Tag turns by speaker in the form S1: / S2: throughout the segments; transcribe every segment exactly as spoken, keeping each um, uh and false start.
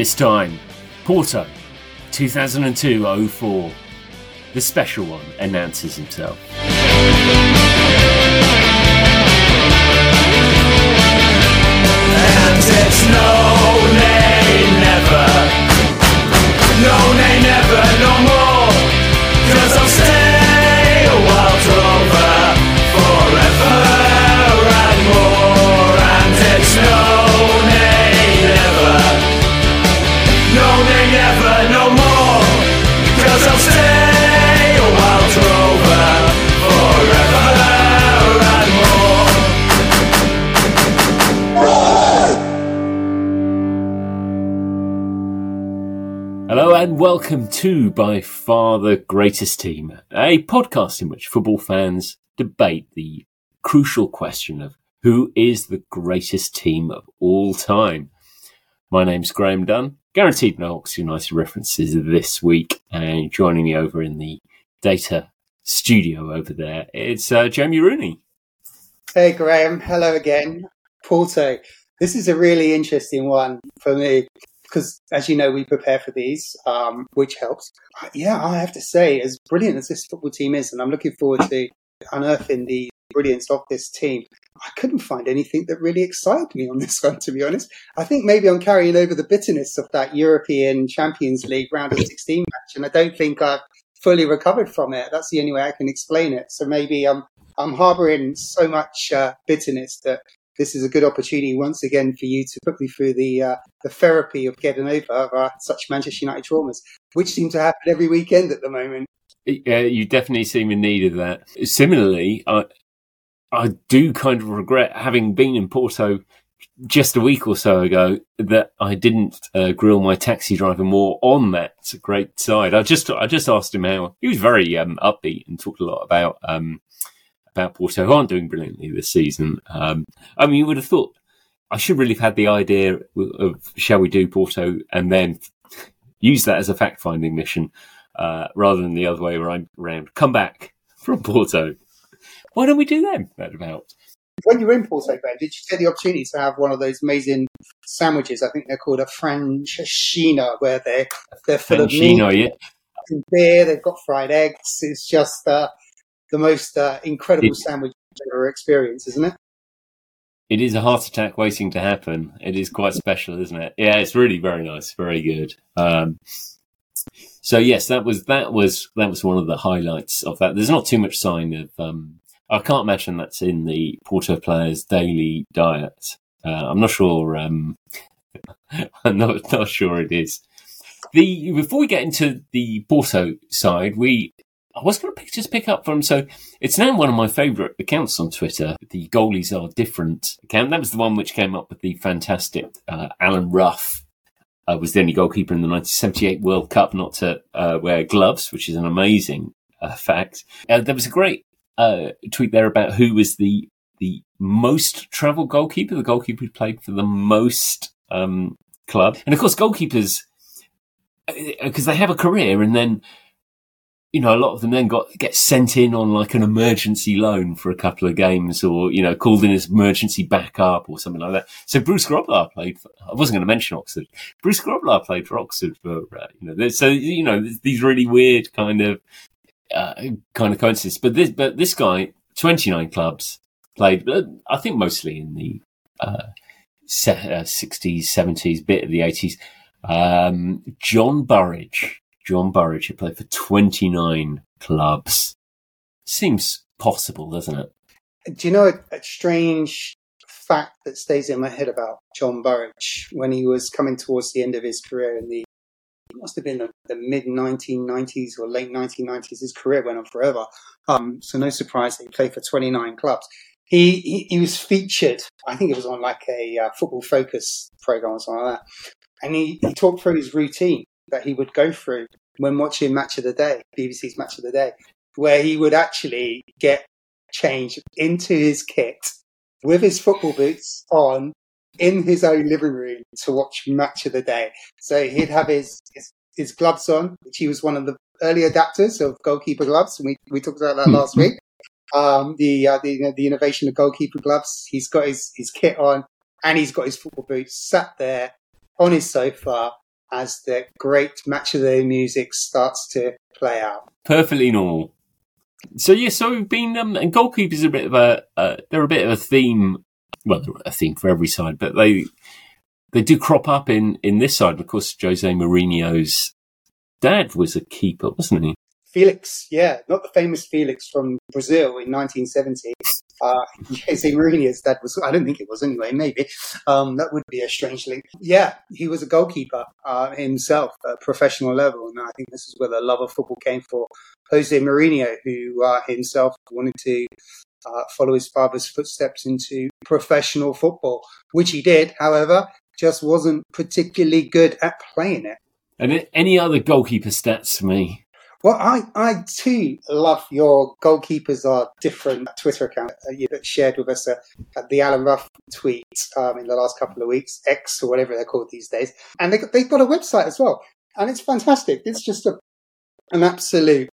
S1: This time, Porto, two thousand two oh four. The special one announces himself.
S2: And it's no, nay, never. No, nay, never, no more. 'Cause I'll stay a wild rover forever and more. And it's no, nay, never. No, nay, never, no more. 'Cause I'll stay a wild rover forever and more.
S1: Hello and welcome to By Far the Greatest Team, a podcast in which football fans debate the crucial question of who is the greatest team of all time. My name's Graham Dunn, guaranteed no Oxford United references this week, and joining me over in the data studio over there, it's uh, Jamie Rooney.
S3: Hey Graham, hello again. Porto, this is a really interesting one for me because, as you know, we prepare for these, um, which helps. Yeah, I have to say, as brilliant as this football team is, and I'm looking forward to unearthing the brilliance of this team, I couldn't find anything that really excited me on this one, to be honest. I think maybe I'm carrying over the bitterness of that European Champions League round of sixteen match, and I don't think I've fully recovered from it. That's the only way I can explain it. So maybe I'm, I'm harbouring so much uh, bitterness that this is a good opportunity once again for you to put me through the uh, the therapy of getting over uh, such Manchester United traumas, which seem to happen every weekend at the moment.
S1: Yeah, you definitely seem in need of that. Similarly, I, I do kind of regret having been in Porto just a week or so ago that I didn't uh, grill my taxi driver more on that great side. I just I just asked him how. He was very um, upbeat and talked a lot about um, about Porto, who aren't doing brilliantly this season. Um, I mean, you would have thought I should really have had the idea of, of shall we do Porto and then use that as a fact-finding mission uh, rather than the other way around. Come back from Porto. Why don't we do them? That about.
S3: When you were in Porto, Ben, did you take the opportunity to have one of those amazing sandwiches? I think they're called a Franceschina, where they're, they're full of meat,
S1: yeah.
S3: and beer, they've got fried eggs. It's just uh, the most uh, incredible it, sandwich you've ever experienced, isn't it?
S1: It is a heart attack waiting to happen. It is quite special, isn't it? Yeah, it's really very nice, very good. Um, so yes, that was that was that was one of the highlights of that. There's not too much sign of. Um, I can't imagine that's in the Porto players' daily diet. Uh, I'm not sure. Um, I'm not not sure it is. The before we get into the Porto side, we I was going to pick, just pick up from. So it's now one of my favourite accounts on Twitter. The Goalies Are Different account. That was the one which came up with the fantastic uh, Alan Ruff. Uh, was the only goalkeeper in the nineteen seventy-eight World Cup not to uh, wear gloves, which is an amazing uh, fact. Uh, there was a great. Uh, tweet there about who was the the most travel goalkeeper, the goalkeeper who played for the most um, club. And of course, goalkeepers, because they have a career, and then you know a lot of them then got get sent in on like an emergency loan for a couple of games, or you know called in as emergency backup or something like that. So Bruce Grobbelaar played for. I wasn't going to mention Oxford. Bruce Grobbelaar played for Oxford for uh, you know. So you know these really weird kind of. Uh, kind of coincidence, but this but this guy, twenty-nine clubs, played. Uh, I think mostly in the uh, se- uh, sixties, seventies, bit of the eighties. Um, John Burridge, John Burridge, who played for twenty-nine clubs. Seems possible, doesn't it?
S3: Do you know a, a strange fact that stays in my head about John Burridge when he was coming towards the end of his career in the It must have been the, the mid nineteen nineties or late nineteen nineties. His career went on forever. Um, so no surprise that he played for twenty-nine clubs. He, he he was featured, I think it was on like a uh, Football Focus program or something like that. And he, he talked through his routine that he would go through when watching Match of the Day, B B C's Match of the Day, where he would actually get changed into his kit with his football boots on in his own living room to watch Match of the Day. So he'd have his, his, his gloves on, which he was one of the early adapters of goalkeeper gloves. And we, we talked about that last week. Um, the, uh, the, you know, the innovation of goalkeeper gloves. He's got his, his kit on and he's got his football boots, sat there on his sofa, as the great match of the day music starts to play out.
S1: Perfectly normal. So yeah, so we've been um, and goalkeepers are a bit of a uh, they're a bit of a theme. Well, they're a theme for every side, but they they do crop up in in this side. Of course, Jose Mourinho's dad was a keeper, wasn't he?
S3: Felix, yeah, not the famous Felix from Brazil in nineteen seventy. Uh, Jose Mourinho's dad was, I don't think it was anyway, maybe. Um, that would be a strange link. Yeah, he was a goalkeeper uh, himself at professional level. And I think this is where the love of football came for Jose Mourinho, who uh, himself wanted to uh, follow his father's footsteps into professional football, which he did, however, just wasn't particularly good at playing it.
S1: And any other goalkeeper stats for me?
S3: Well, I, I too love your goalkeepers are different Twitter account uh, you shared with us uh, at the Alan Ruff tweet um, in the last couple of weeks, X or whatever they're called these days. And they, they've got a website as well. And it's fantastic. It's just a, an absolute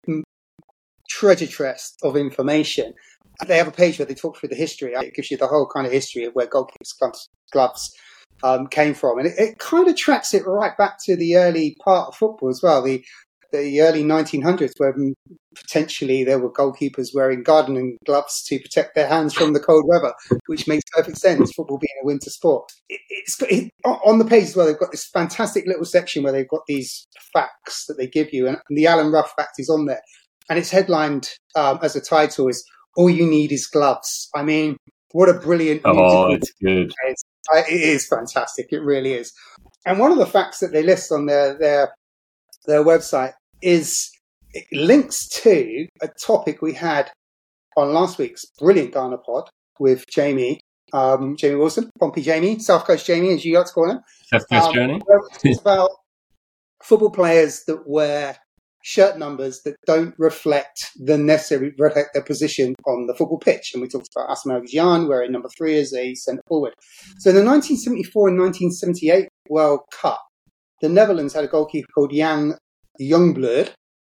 S3: treasure chest of information. They have a page where they talk through the history. It gives you the whole kind of history of where goalkeepers' gloves, gloves um, came from. And it, it kind of tracks it right back to the early part of football as well. The the early nineteen hundreds, where potentially there were goalkeepers wearing gardening gloves to protect their hands from the cold weather, which makes perfect sense, football being a winter sport. It, it's got, it, on the page as well, they've got this fantastic little section where they've got these facts that they give you, and, and the Alan Ruff fact is on there. And it's headlined um, as a title is, "All You Need Is Gloves." I mean, what a brilliant...
S1: Oh, it's good.
S3: It's, it is fantastic. It really is. And one of the facts that they list on their their, their website is it links to a topic we had on last week's brilliant Ghana pod with Jamie, um, Jamie Wilson, Pompey Jamie, South Coast Jamie, as you like to call him.
S1: South Coast
S3: um,
S1: Jamie.
S3: It's about football players that wear shirt numbers that don't reflect the necessary reflect their position on the football pitch. And we talked about Asma Gyan wearing number three as a centre forward. So in the nineteen seventy-four and nineteen seventy-eight World Cup, the Netherlands had a goalkeeper called Jan Youngblood,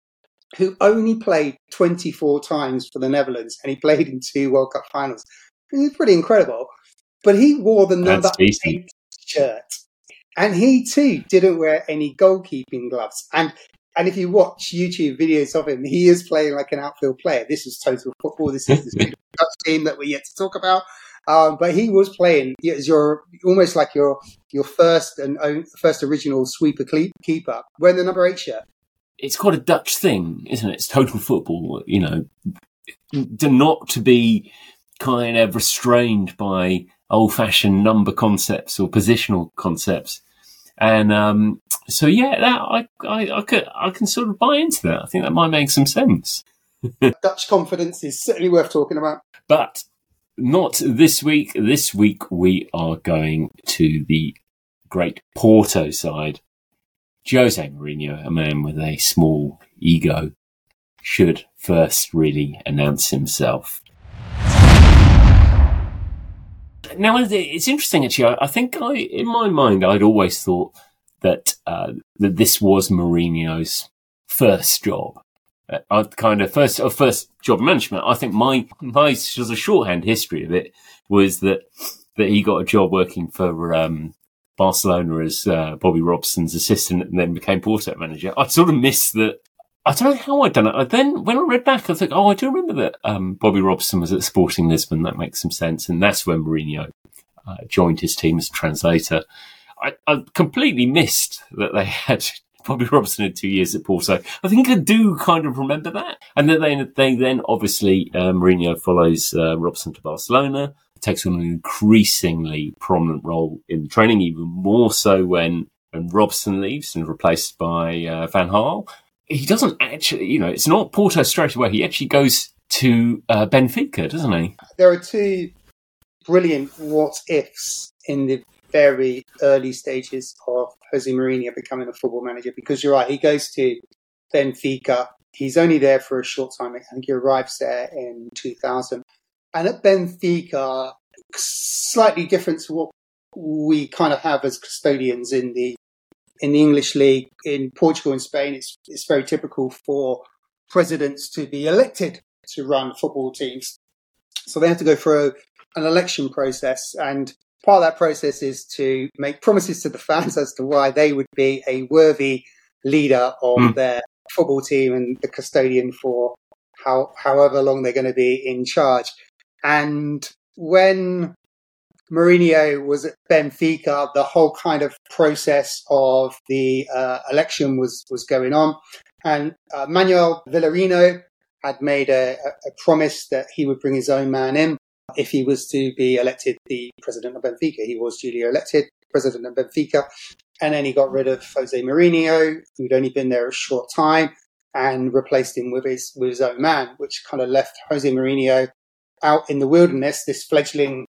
S3: who only played twenty-four times for the Netherlands, and he played in two World Cup finals. It was pretty incredible. But he wore the number eight shirt, and he too didn't wear any goalkeeping gloves. And and if you watch YouTube videos of him, he is playing like an outfield player. This is total football. This is this Dutch team that we're yet to talk about. Um, but he was playing as your almost like your your first and own, first original sweeper keeper wearing the number eight shirt.
S1: It's quite a Dutch thing, isn't it? It's total football, you know, to not to be kind of restrained by old-fashioned number concepts or positional concepts. And um, so, yeah, that, I, I, I, could, I can sort of buy into that. I think that might make some sense.
S3: Dutch confidence is certainly worth talking about.
S1: But not this week. This week we are going to the great Porto side. Jose Mourinho, a man with a small ego, should first really announce himself. Now, it's interesting, actually. I think I, in my mind, I'd always thought that uh, that this was Mourinho's first job. Uh, kind of first or first job management. I think my my sort of shorthand history of it was that that he got a job working for um, Barcelona as uh, Bobby Robson's assistant, and then became Porto manager. I sort of missed that. I don't know how I'd done it. I then, when I read back, I think, oh, I do remember that um, Bobby Robson was at Sporting Lisbon. That makes some sense, and that's when Mourinho uh, joined his team as a translator. I, I completely missed that they had Bobby Robson had two years at Porto. I think I do kind of remember that. And then they, they then obviously, uh, Mourinho follows uh, Robson to Barcelona, takes on an increasingly prominent role in training, even more so when, when Robson leaves and replaced by uh, Van Gaal. He doesn't actually, you know, it's not Porto straight away. He actually goes to uh, Benfica, doesn't he?
S3: There are two brilliant what-ifs in the very early stages of Jose Mourinho becoming a football manager, because you're right, he goes to Benfica. He's only there for a short time. I think he arrives there in two thousand. And at Benfica, slightly different to what we kind of have as custodians in the in the English league. In Portugal and Spain, it's it's very typical for presidents to be elected to run football teams. So they have to go through an election process, and part of that process is to make promises to the fans as to why they would be a worthy leader of mm. their football team and the custodian for how however long they're going to be in charge. And when Mourinho was at Benfica, the whole kind of process of the uh, election was, was going on. And uh, Manuel Villarino had made a, a promise that he would bring his own man in if he was to be elected the president of Benfica. He was duly elected president of Benfica. And then he got rid of Jose Mourinho, who'd only been there a short time, and replaced him with his, with his own man, which kind of left Jose Mourinho out in the wilderness, this fledgling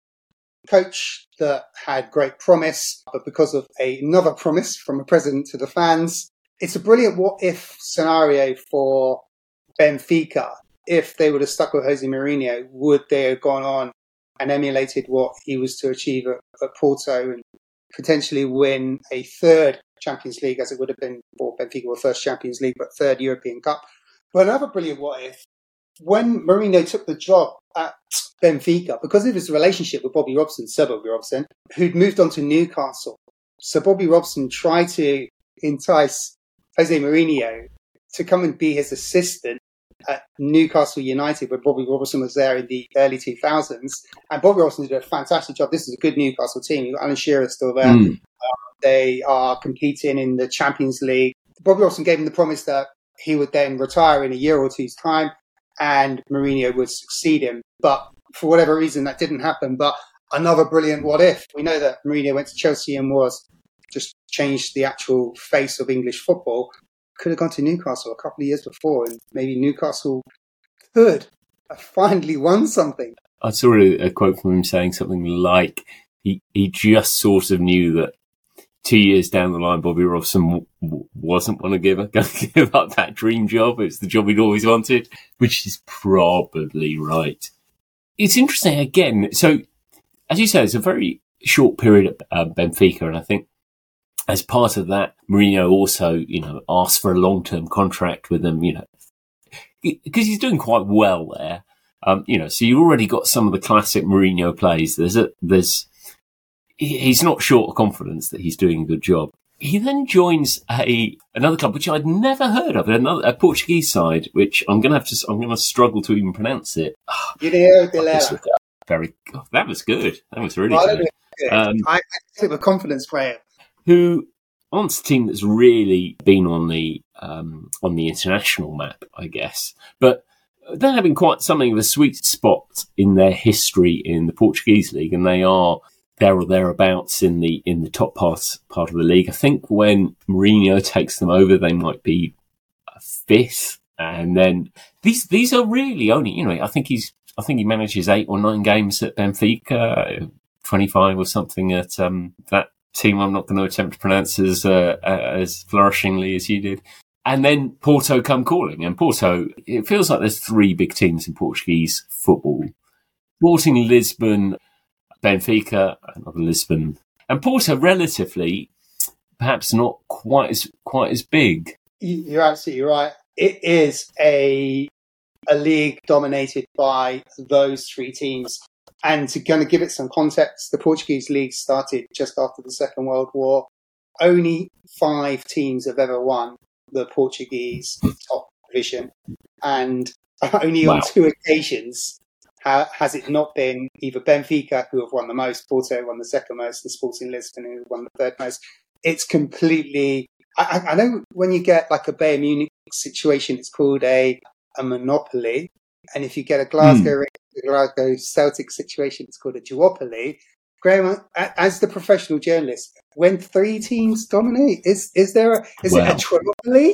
S3: coach that had great promise, but because of another promise from a president to the fans, it's a brilliant what-if scenario for Benfica. If they would have stuck with Jose Mourinho, would they have gone on and emulated what he was to achieve at, at Porto and potentially win a third Champions League, as it would have been for Benfica, or first Champions League, but third European Cup? But another brilliant what-if, when Mourinho took the job at Benfica, because of his relationship with Bobby Robson, Sir Bobby Robson, who'd moved on to Newcastle, Sir Bobby Robson tried to entice Jose Mourinho to come and be his assistant at Newcastle United, where Bobby Robson was there in the early two thousands. And Bobby Robson did a fantastic job. This is a good Newcastle team. You've got Alan Shearer still there. Mm. Uh, they are competing in the Champions League. Bobby Robson gave him the promise that he would then retire in a year or two's time and Mourinho would succeed him. But for whatever reason, that didn't happen. But another brilliant what if. We know that Mourinho went to Chelsea and was just changed the actual face of English football. Could have gone to Newcastle a couple of years before, and maybe Newcastle could have finally won something.
S1: I saw a, a quote from him saying something like he, he just sort of knew that two years down the line, Bobby Robson w- w- wasn't going to give, going to give up that dream job. It was the job he'd always wanted, which is probably right. It's interesting, again, so as you say, it's a very short period at uh, Benfica, and I think as part of that, Mourinho also, you know, asked for a long-term contract with them, you know, because he's doing quite well there. Um, you know, so you've already got some of the classic Mourinho plays. There's a, there's, he's not short of confidence that he's doing a good job. He then joins a another club which I'd never heard of, another a Portuguese side, which I'm going to have to, I'm going to struggle to even pronounce it.
S3: União de Lera.
S1: Very, oh, that was good. That was really good.
S3: good. Um, I, I think a confidence player.
S1: Who aren't a team that's really been on the um, on the international map, I guess. But they're having quite something of a sweet spot in their history in the Portuguese league, and they are there or thereabouts in the in the top part part of the league. I think when Mourinho takes them over, they might be fifth, and then these these are really only, you know, I think he's I think he manages eight or nine games at Benfica, twenty-five or something at um, that team I'm not going to attempt to pronounce as uh, as flourishingly as you did. And then Porto come calling. And Porto, it feels like there's three big teams in Portuguese football. Sporting Lisbon, Benfica, another Lisbon. And Porto, relatively, perhaps not quite as quite as big.
S3: You're absolutely right. It is a a league dominated by those three teams. And to kind of give it some context, the Portuguese league started just after the Second World War. Only five teams have ever won the Portuguese top division. And only wow. on two occasions ha- has it not been either Benfica, who have won the most, Porto won the second most, and Sporting Lisbon, who won the third most. It's completely... I, I know when you get like a Bayern Munich situation, it's called a, a monopoly. And if you get a Glasgow, mm. a Glasgow Celtic situation, it's called a duopoly. Graham, as the professional journalist, when three teams dominate, is is there a, is well, it a triopoly?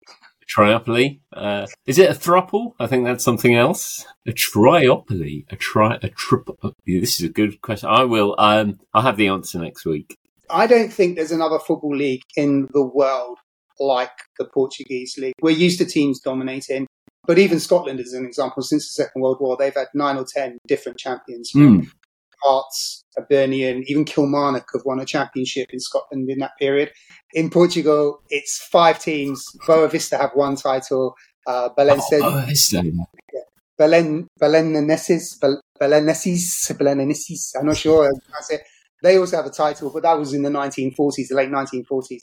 S1: A triopoly? Uh, is it a thruple? I think that's something else. A triopoly, a tri, a triple. This is a good question. I will. Um, I'll have the answer next week.
S3: I don't think there's another football league in the world like the Portuguese league. We're used to teams dominating. But even Scotland is an example. Since the Second World War, they've had nine or ten different champions. From mm. Hearts, Hibernian, even Kilmarnock have won a championship in Scotland in that period. In Portugal, it's five teams. Boa Vista have one title. Uh, Belenenses,
S1: oh, Vista.
S3: Yeah. Belen, Belenenses, Belenenses, Belenenses, I'm not sure. That's it. They also have a title, but that was in the nineteen forties, the late nineteen forties.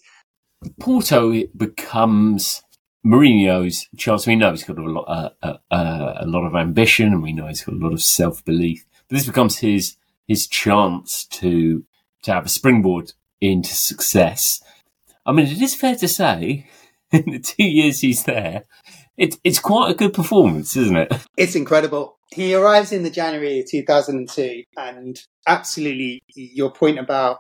S1: Porto becomes Mourinho's chance. We know he's got a lot, uh, uh, uh, a lot of ambition, and we know he's got a lot of self-belief. But this becomes his his chance to to have a springboard into success. I mean, it is fair to say, in the two years he's there, it's it's quite a good performance, isn't it?
S3: It's incredible. He arrives in the January of two thousand two, and absolutely, your point about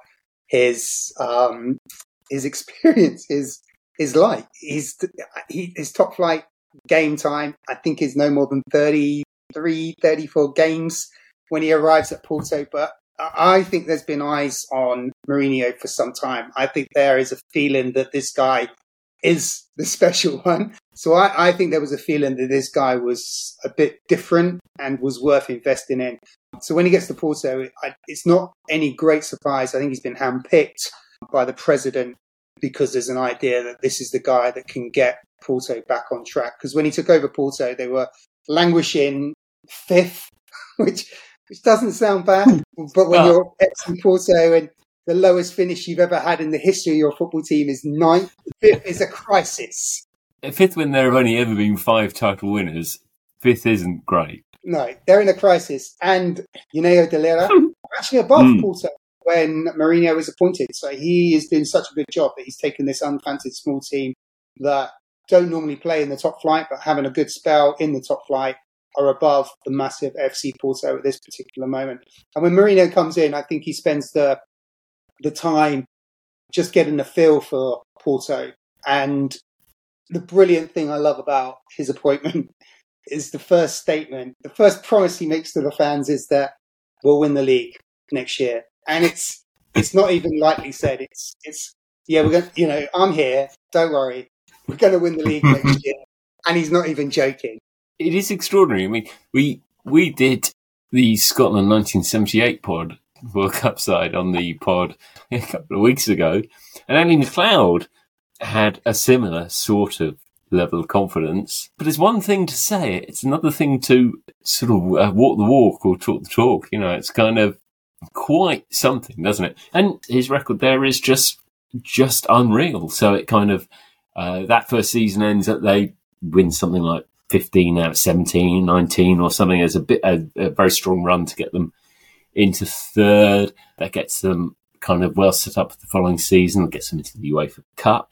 S3: his um, his experience is is like his he, his top flight game time, I think, is no more than thirty-three, thirty-four games when he arrives at Porto. But I think there's been eyes on Mourinho for some time. I think there is a feeling that this guy is the special one. So I, I think there was a feeling that this guy was a bit different and was worth investing in. So when he gets to Porto, I, it's not any great surprise. I think he's been handpicked by the president because there's an idea that this is the guy that can get Porto back on track. Because when he took over Porto, they were languishing fifth, which which doesn't sound bad. But when you're F C Porto and the lowest finish you've ever had in the history of your football team is ninth, fifth is a crisis.
S1: Fifth, when there have only ever been five title winners, fifth isn't great.
S3: No, they're in a crisis. And Juneo Delera are actually above mm. Porto when Mourinho was appointed. So he is doing such a good job that he's taken this unfanted small team that don't normally play in the top flight, but having a good spell in the top flight, are above the massive F C Porto at this particular moment. And when Mourinho comes in, I think he spends the the time just getting a feel for Porto. And the brilliant thing I love about his appointment is the first statement, the first promise he makes to the fans is that we'll win the league next year. And it's it's not even lightly said. It's it's yeah, we're going. You know, I'm here. Don't worry, we're going to win the league next year. And he's not even joking.
S1: It is extraordinary. I mean, we we did the Scotland nineteen seventy-eight pod, World Cup side, on the pod a couple of weeks ago, and Andy McLeod had a similar sort of level of confidence. But it's one thing to say it; it's another thing to sort of uh, walk the walk or talk the talk. You know, it's kind of quite something, doesn't it? And his record there is just just unreal. So it kind of uh, that first season ends that they win something like fifteen out of seventeen, nineteen or something. As a bit a, a very strong run to get them into third. That gets them kind of well set up for the following season. It gets them into the UEFA Cup,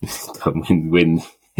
S1: win win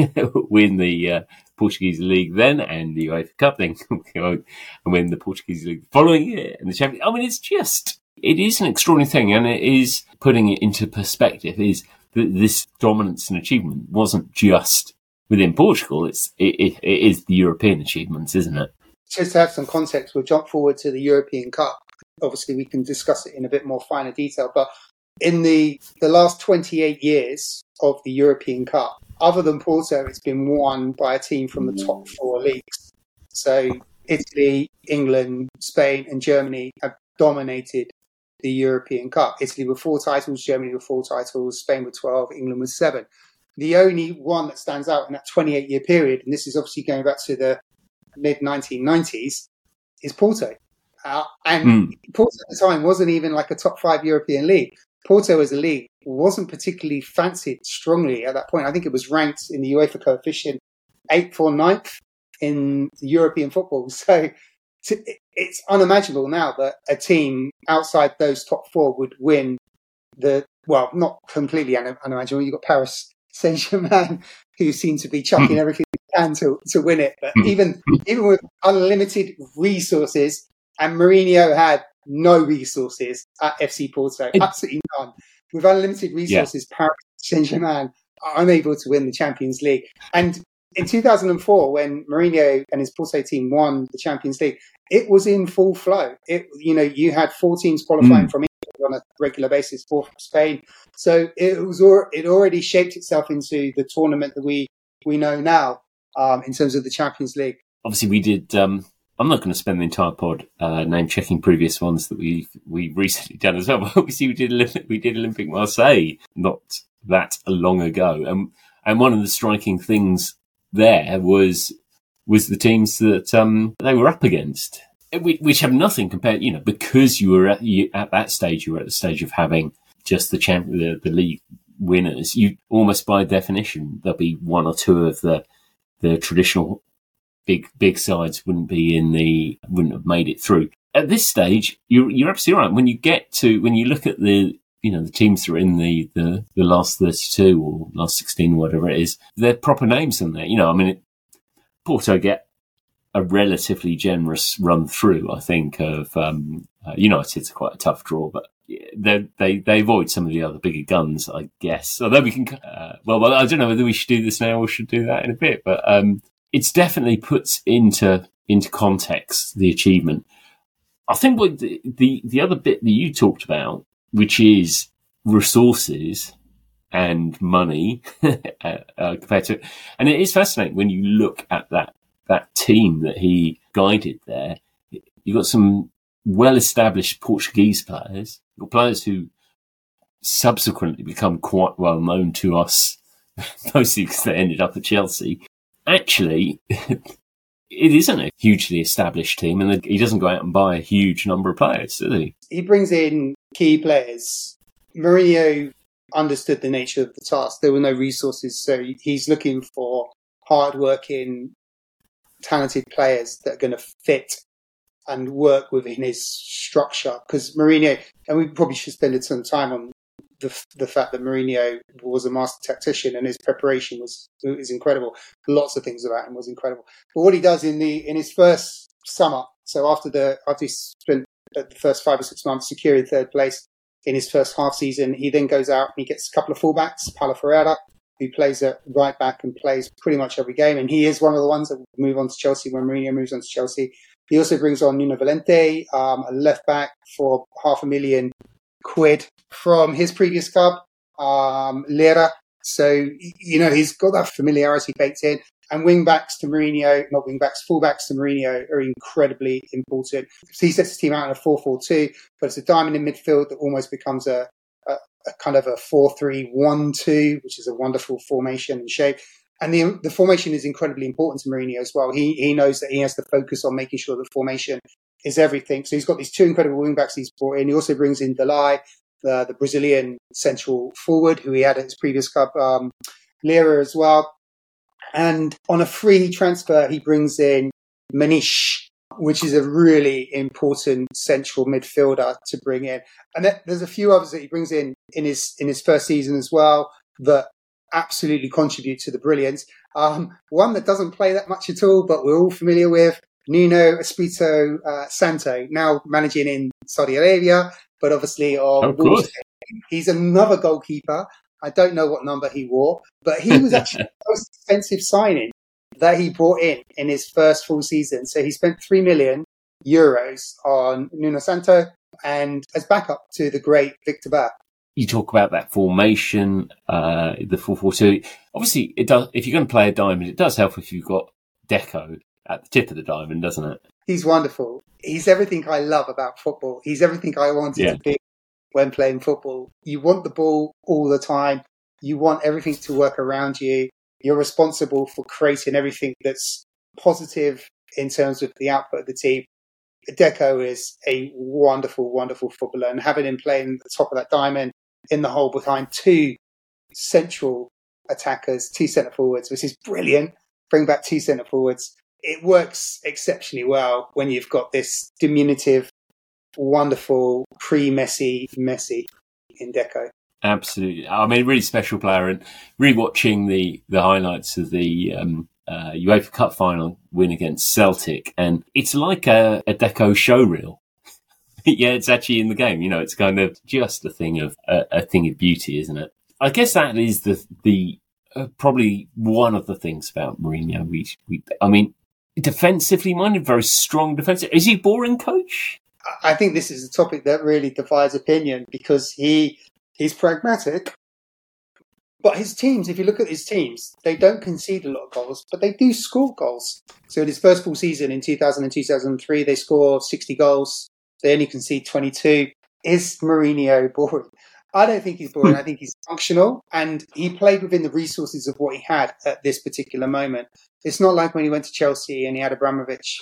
S1: win the uh, Portuguese league then, and the UEFA Cup, then and win the Portuguese league the following year and the Champions. I mean, it's just it is an extraordinary thing, and it is putting it into perspective. Is that this dominance and achievement wasn't just within Portugal, it's it, it, it is the European achievements, isn't it?
S3: Just to have some context, we'll jump forward to the European Cup. Obviously, we can discuss it in a bit more finer detail. But in the, the last twenty-eight years of the European Cup, other than Porto, it's been won by a team from the top four leagues. So Italy, England, Spain and Germany have dominated the European Cup. Italy with four titles, Germany with four titles, Spain with twelve, England with seven. The only one that stands out in that twenty-eight year period, and this is obviously going back to the mid nineteen nineties, is Porto. Uh, and mm. Porto at the time wasn't even like a top five European league. Porto as a league wasn't particularly fancied strongly at that point. I think it was ranked in the UEFA coefficient eighth or ninth in European football. So to, it's unimaginable now that a team outside those top four would win the, well, not completely unimaginable. You've got Paris Saint-Germain, who seem to be chucking everything they can to, to win it. But even even with unlimited resources, and Mourinho had no resources at F C Porto, absolutely none. With unlimited resources, yeah. Paris Saint-Germain are unable to win the Champions League. And in two thousand four, when Mourinho and his Porto team won the Champions League, it was in full flow. It, you know, you had four teams qualifying mm. from on a regular basis, four from Spain. So it was it already shaped itself into the tournament that we we know now um, in terms of the Champions League.
S1: Obviously, we did. Um, I'm not going to spend the entire pod uh, name checking previous ones that we we recently done as well. But obviously, we did we did Olympique Marseille not that long ago, and and one of the striking things there was was the teams that um, they were up against. which have nothing compared, you know, because you were at, you, at that stage, you were at the stage of having just the champ, the, the league winners. You almost by definition, there'll be one or two of the, the traditional big, big sides wouldn't be in the, wouldn't have made it through. At this stage, you're, you're absolutely right. When you get to, when you look at the, you know, the teams that are in the, the, the last thirty-two or last sixteen, or whatever it is, they're proper names in there. You know, I mean, it, Porto get a relatively generous run through, I think, of um, uh, United's quite a tough draw, but they they they avoid some of the other bigger guns, I guess. Although we can, uh, well, well, I don't know whether we should do this now or should do that in a bit, but um, it's definitely puts into into context the achievement. I think what the, the the other bit that you talked about, which is resources and money uh, compared to, and it is fascinating when you look at that that team that he guided there. You've got some well-established Portuguese players, or players who subsequently become quite well known to us, mostly because they ended up at Chelsea. Actually, it isn't a hugely established team, and he doesn't go out and buy a huge number of players, does he?
S3: He brings in key players. Mourinho understood the nature of the task. There were no resources, so he's looking for hard-working, talented players that are going to fit and work within his structure. Because Mourinho, and we probably should spend some time on the the fact that Mourinho was a master tactician and his preparation was is incredible. Lots of things about him was incredible. But what he does in the in his first summer, so after the after he spent the first five or six months securing third place in his first half season, he then goes out and he gets a couple of fullbacks, Paulo Ferreira, who plays at right back and plays pretty much every game, and he is one of the ones that will move on to Chelsea when Mourinho moves on to Chelsea. He also brings on Nuno Valente, um, a left back for half a million quid from his previous club, um, Lira. So, you know, he's got that familiarity baked in. And wing backs to Mourinho, not wing backs, full backs to Mourinho are incredibly important. So he sets his team out in a four four two, but it's a diamond in midfield that almost becomes a, a, a kind of a four three one two, which is a wonderful formation and shape. And the the formation is incredibly important to Mourinho as well. He he knows that he has to focus on making sure the formation is everything. So he's got these two incredible wing backs he's brought in. He also brings in Delay, the, the Brazilian central forward, who he had at his previous club, um, Lira as well. And on a free transfer, he brings in Manish, which is a really important central midfielder to bring in. And th- there's a few others that he brings in in his in his first season as well that absolutely contribute to the brilliance. Um, one that doesn't play that much at all, but we're all familiar with, Nuno Espirito uh, Santo, now managing in Saudi Arabia, but obviously on
S1: oh,
S3: Wolves. He's another goalkeeper. I don't know what number he wore, but he was actually the most expensive signing that he brought in in his first full season. So he spent three million euros on Nuno Santo and as backup to the great Victor Ba.
S1: You talk about that formation, uh, the four four two. Obviously, it does. If you're going to play a diamond, it does help if you've got Deco at the tip of the diamond, doesn't it?
S3: He's wonderful. He's everything I love about football. He's everything I wanted yeah. to be when playing football. You want the ball all the time. You want everything to work around you. You're responsible for creating everything that's positive in terms of the output of the team. Deco is a wonderful, wonderful footballer, and having him playing at the top of that diamond in the hole behind two central attackers, two centre forwards, which is brilliant. Bring back two centre forwards. It works exceptionally well when you've got this diminutive, wonderful, pre-Messi Messi in Deco.
S1: Absolutely. I mean, really special player, and rewatching the, the highlights of the um, uh, UEFA Cup final win against Celtic, and it's like a, a Deco showreel. Yeah, it's actually in the game. You know, it's kind of just a thing of uh, a thing of beauty, isn't it? I guess that is the the uh, probably one of the things about Mourinho. We, we, I mean, defensively minded, very strong defensive. Is he a boring coach?
S3: I think this is a topic that really divides opinion because he he's pragmatic. But his teams, if you look at his teams, they don't concede a lot of goals, but they do score goals. So in his first full season in two thousand and two thousand three, they score sixty goals. They only concede twenty-two. Is Mourinho boring? I don't think he's boring. I think he's functional, and he played within the resources of what he had at this particular moment. It's not like when he went to Chelsea and he had Abramovich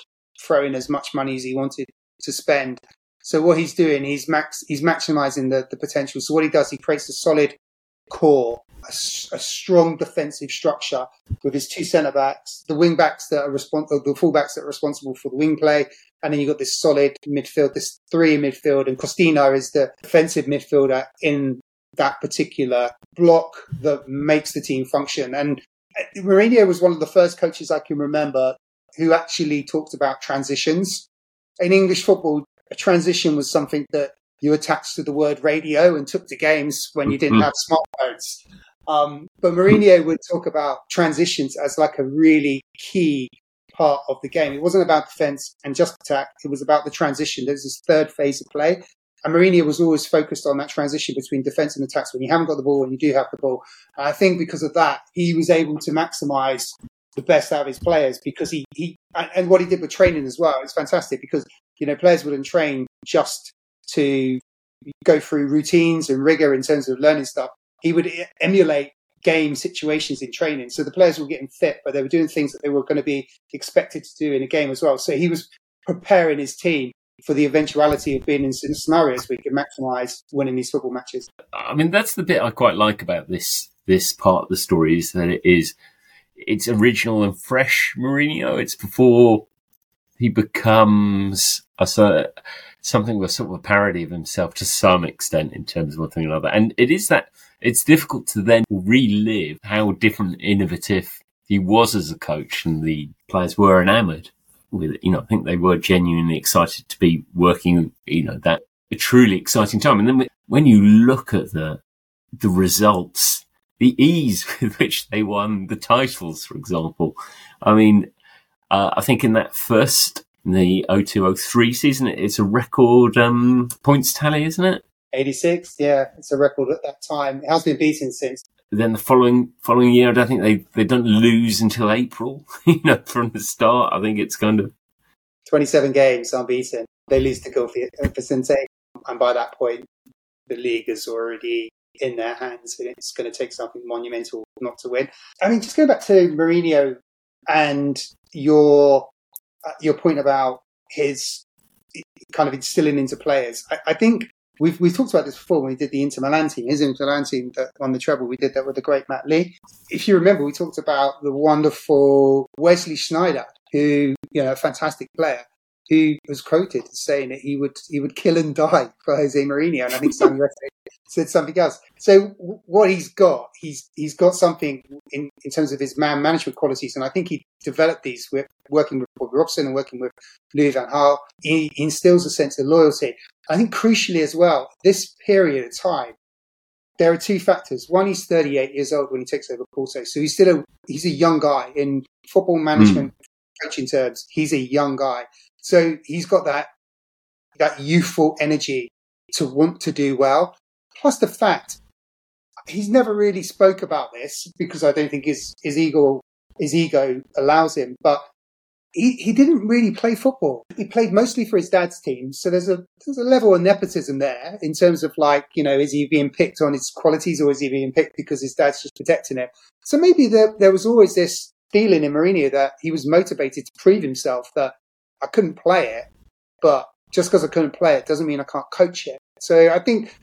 S3: throw in as much money as he wanted to spend. So what he's doing, he's max, he's maximising the, the potential. So what he does, he creates a solid core, a, a strong defensive structure with his two centre backs, the wing backs that are responsible, the full backs that are responsible for the wing play, and then you've got this solid midfield, this three in midfield, and Costina is the defensive midfielder in that particular block that makes the team function. And Mourinho was one of the first coaches I can remember who actually talked about transitions. In English football, a transition was something that you attached to the word radio and took to games when you didn't have smartphones. Um, but Mourinho would talk about transitions as like a really key part of the game. It wasn't about defence and just attack. It was about the transition. There's this third phase of play. And Mourinho was always focused on that transition between defence and attacks when you haven't got the ball and you do have the ball. And I think because of that, he was able to maximise the best out of his players because he, he and what he did with training as well. It's fantastic because, you know, players wouldn't train just to go through routines and rigour in terms of learning stuff. He would emulate game situations in training. So the players were getting fit, but they were doing things that they were going to be expected to do in a game as well. So he was preparing his team for the eventuality of being in scenarios where he can maximise winning these football matches.
S1: I mean, that's the bit I quite like about this this part of the story is that it is it's original and fresh Mourinho. It's before he becomes a sort of, something of a sort of a parody of himself to some extent in terms of one thing or another. And it is that it's difficult to then relive how different, innovative he was as a coach, and the players were enamoured with it. You know, I think they were genuinely excited to be working, you know, that a truly exciting time. And then when you look at the the results, the ease with which they won the titles, for example, I mean, uh, I think in that first, in the oh two oh three season, it's a record um, points tally, isn't it?
S3: eighty-six, yeah, it's a record at that time. It has been beaten since.
S1: Then the following following year, I don't think they, they don't lose until April, you know, from the start. I think it's kind of...
S3: twenty-seven games unbeaten. They lose to Vicente, and by that point, the league is already in their hands, and it's going to take something monumental not to win. I mean, just go back to Mourinho and your uh, your point about his kind of instilling into players. I, I think we've we've talked about this before when we did the Inter Milan team, his Inter Milan team that won the treble. We did that with the great Matt Lee. If you remember, we talked about the wonderful Wesley Sneijder, who, you know, a fantastic player, who was quoted as saying that he would he would kill and die for Jose Mourinho, and I think Sammy West said something else. So what he's got, he's he's got something in, in terms of his man management qualities, and I think he developed these with working with Bobby Robson and working with Louis van Gaal. He, he instills a sense of loyalty. I think crucially as well, this period of time, there are two factors. One, he's thirty-eight years old when he takes over Porto, so he's still a he's a young guy in football management mm. coaching terms. He's a young guy. So he's got that that youthful energy to want to do well. Plus the fact he's never really spoke about this because I don't think his his ego his ego allows him. But he, he didn't really play football. He played mostly for his dad's team. So there's a there's a level of nepotism there in terms of, like, you know, is he being picked on his qualities or is he being picked because his dad's just protecting him? So maybe there there was always this feeling in Mourinho that he was motivated to prove himself that I couldn't play it, but just because I couldn't play it doesn't mean I can't coach it. So I think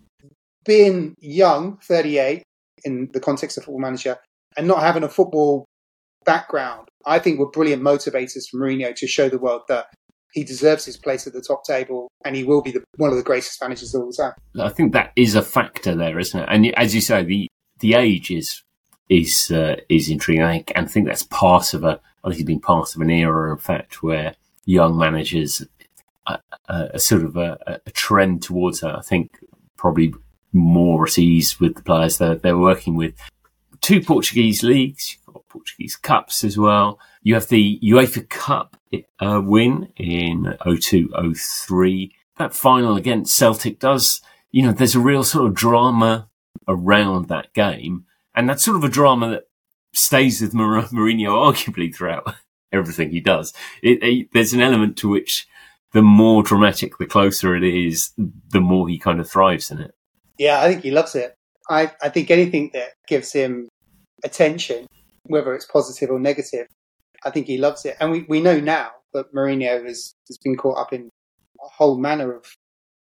S3: being young, thirty-eight, in the context of Football Manager, and not having a football background, I think were brilliant motivators for Mourinho to show the world that he deserves his place at the top table and he will be the, one of the greatest managers of all time.
S1: I think that is a factor there, isn't it? And as you say, the the age is is uh, is intriguing. I think, and I think that's part of a. I think it's been part of an era, in fact, where young managers are, are sort of a, a trend towards that. I think probably more at ease with the players that they're working with. Two Portuguese leagues, you've got Portuguese Cups as well. You have the UEFA Cup uh, win in oh two oh three. That final against Celtic does, you know, there's a real sort of drama around that game. And that's sort of a drama that stays with Mourinho arguably throughout everything he does. It, it, there's an element to which the more dramatic, the closer it is, the more he kind of thrives in it.
S3: Yeah, I think he loves it. I, I think anything that gives him attention, whether it's positive or negative, I think he loves it. And we, we know now that Mourinho has, has been caught up in a whole manner of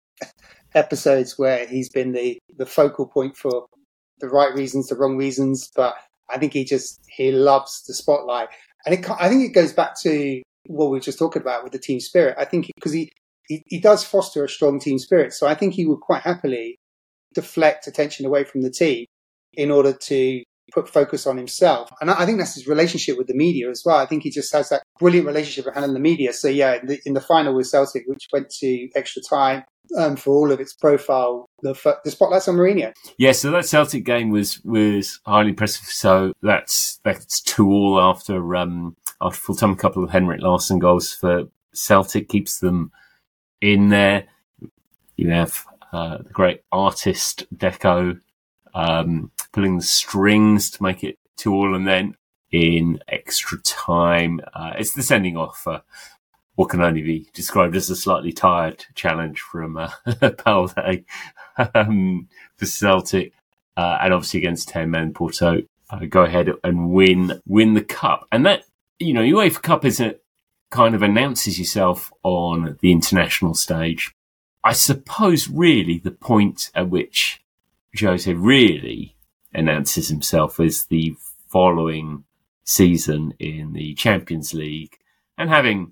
S3: episodes where he's been the, the focal point for the right reasons, the wrong reasons. But I think he just, he loves the spotlight. And it, I think it goes back to what we were just talking about with the team spirit. I think because he, he, he does foster a strong team spirit. So I think he would quite happily deflect attention away from the team in order to put focus on himself. And I think that's his relationship with the media as well. I think he just has that brilliant relationship with handling the media. So yeah, in the, in the final with Celtic, which went to extra time, um, for all of its profile, the, the spotlight's on Mourinho.
S1: Yeah, so that Celtic game was was highly impressive. So that's that's two all after um, after full time. A couple of Henrik Larsson goals for Celtic keeps them in there. You have uh, the great artist Deco um, pulling the strings to make it two all, and then in extra time, uh, it's the sending off for what can only be described as a slightly tired challenge from uh, Balde um, for Celtic, uh, and obviously against ten men, Porto uh, go ahead and win win the cup. And that, you know, UEFA Cup is a kind of announces yourself on the international stage. I suppose really the point at which Jose really announces himself is the following season in the Champions League, and having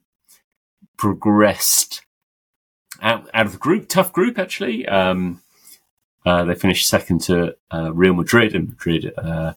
S1: progressed out, out of the group, tough group actually. Um, uh, they finished second to uh, Real Madrid, and Madrid, uh,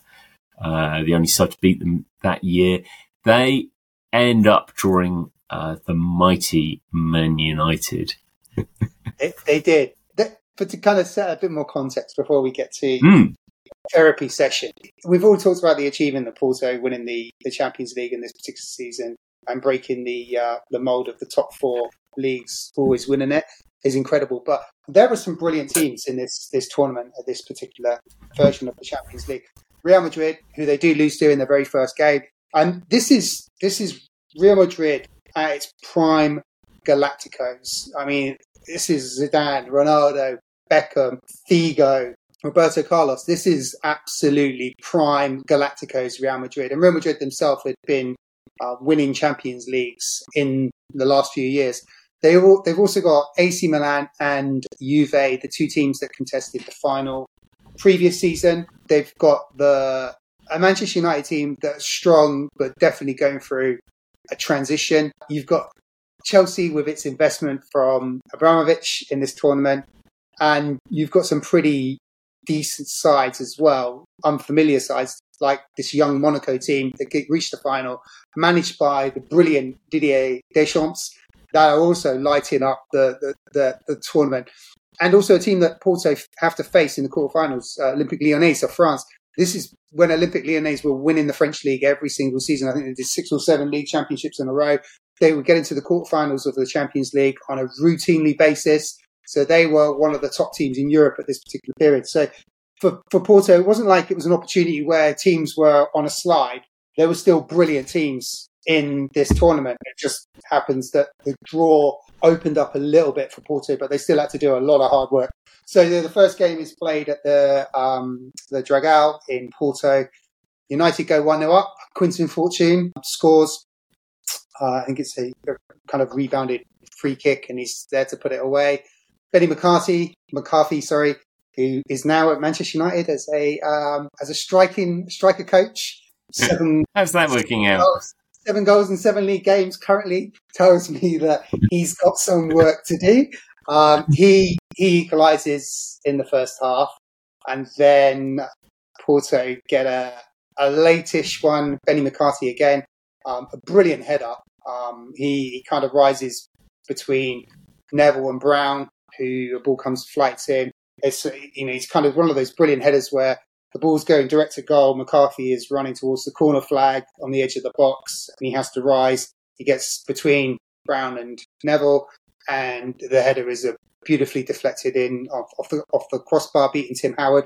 S1: uh, the only side to beat them that year. They end up drawing uh, the mighty Man United.
S3: they, they did. They, but to kind of set a bit more context before we get to
S1: Mm.
S3: therapy session, we've all talked about the achievement of Porto winning the, the Champions League in this particular season and breaking the uh, the mould of the top four leagues, always winning it, is incredible. But there were some brilliant teams in this this tournament, at this particular version of the Champions League. Real Madrid, who they do lose to in their very first game, and this is this is Real Madrid at its prime Galacticos. I mean, this is Zidane, Ronaldo, Beckham, Figo, Roberto Carlos. This is absolutely prime Galacticos Real Madrid. And Real Madrid themselves had been uh, winning Champions Leagues in the last few years. They all, they've also got A C Milan and Juve, the two teams that contested the final previous season. They've got the a Manchester United team that's strong, but definitely going through a transition. You've got Chelsea with its investment from Abramovich in this tournament. And you've got some pretty decent sides as well, unfamiliar sides, like this young Monaco team that reached the final, managed by the brilliant Didier Deschamps, that are also lighting up the, the, the, the tournament. And also a team that Porto have to face in the quarterfinals, uh, Olympique Lyonnais of France. This is when Olympique Lyonnais were winning the French league every single season. I think they did six or seven league championships in a row. They would get into the quarterfinals of the Champions League on a routinely basis. So they were one of the top teams in Europe at this particular period. So for, for Porto, it wasn't like it was an opportunity where teams were on a slide. There were still brilliant teams in this tournament. It just happens that the draw opened up a little bit for Porto, but they still had to do a lot of hard work. So the, the first game is played at the um, the Dragao in Porto. United go one nil up. Quinton Fortune scores. Uh, I think it's a, a kind of rebounded free kick, and he's there to put it away. Benny McCarthy, McCarthy, sorry, who is now at Manchester United as a um, as a striking striker coach. Seven,
S1: How's that working out?
S3: Goals, seven goals in seven league games currently tells me that he's got some work to do. Um, he he equalises in the first half, and then Porto get a a late-ish one. Benny McCarthy again, um, a brilliant header. Um, he, he kind of rises between Neville and Brown, who a ball comes flights in. It's, you know, he's kind of one of those brilliant headers where the ball's going direct to goal. McCarthy is running towards the corner flag on the edge of the box, and he has to rise. He gets between Brown and Neville, and the header is a beautifully deflected in off, off the off the crossbar, beating Tim Howard.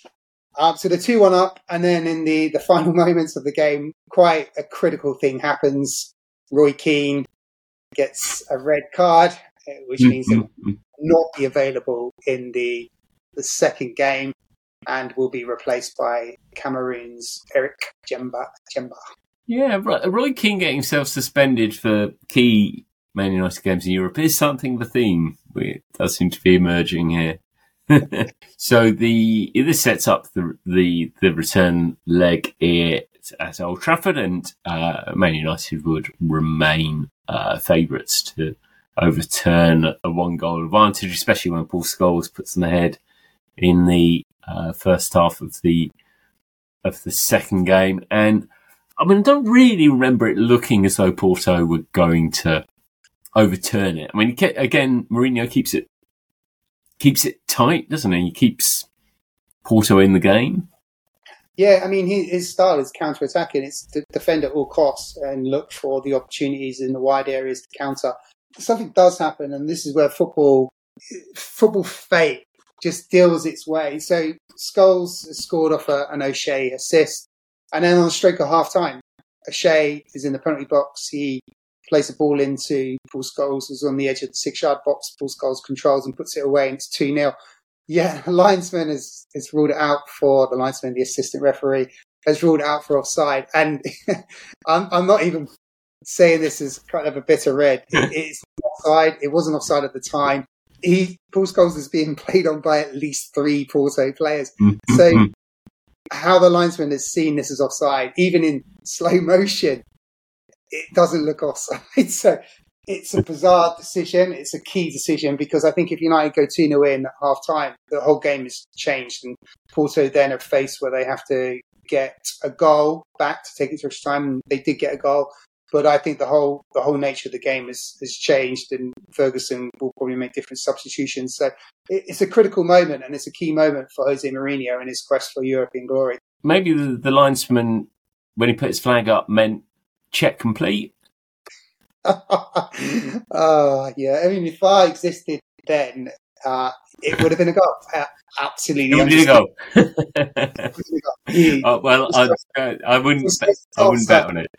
S3: Um, so the two one up, and then in the, the final moments of the game, quite a critical thing happens. Roy Keane gets a red card, which means that will not be available in the the second game, and will be replaced by Cameroon's Eric Djemba. Djemba.
S1: Yeah, Roy Keane getting himself suspended for key Man United games in Europe is something of a theme. It does seem to be emerging here. So the this sets up the the, the return leg here at Old Trafford, and uh, Man United would remain uh, favourites to overturn a one-goal advantage, especially when Paul Scholes puts them ahead in the uh, first half of the of the second game. And I mean, I don't really remember it looking as though Porto were going to overturn it. I mean, again, Mourinho keeps it keeps it tight, doesn't he? He keeps Porto in the game.
S3: Yeah, I mean, he, his style is counter-attacking. It's to defend at all costs and look for the opportunities in the wide areas to counter. Something does happen, and this is where football, football fate just deals its way. So Scholes scored off a, an O'Shea assist, and then on the stroke of half-time, O'Shea is in the penalty box. He plays the ball into Paul Scholes, who's on the edge of the six-yard box. Paul Scholes controls and puts it away, and it's two nil. Yeah, the linesman has, has ruled it out for the linesman, the assistant referee, has ruled it out for offside. And I'm, I'm not even saying this as kind of a bitter red. It, it's offside. It wasn't offside at the time. He, Paul Scholes is being played on by at least three Porto players. So how the linesman has seen this as offside, even in slow motion, it doesn't look offside. So it's a bizarre decision. It's a key decision because I think if United go two nil in at half time, the whole game is changed. And Porto then are faced where they have to get a goal back to take it to extra time. And they did get a goal. But I think the whole the whole nature of the game has, has changed, and Ferguson will probably make different substitutions. So it, it's a critical moment, and it's a key moment for Jose Mourinho in his quest for European glory.
S1: Maybe the, the linesman, when he put his flag up, meant check complete.
S3: Oh, yeah. I mean, if I existed then, uh, it would have been a goal. Uh, absolutely.
S1: It would have been a goal. Oh, well, I, uh, I wouldn't. Bet, I wouldn't bet on it.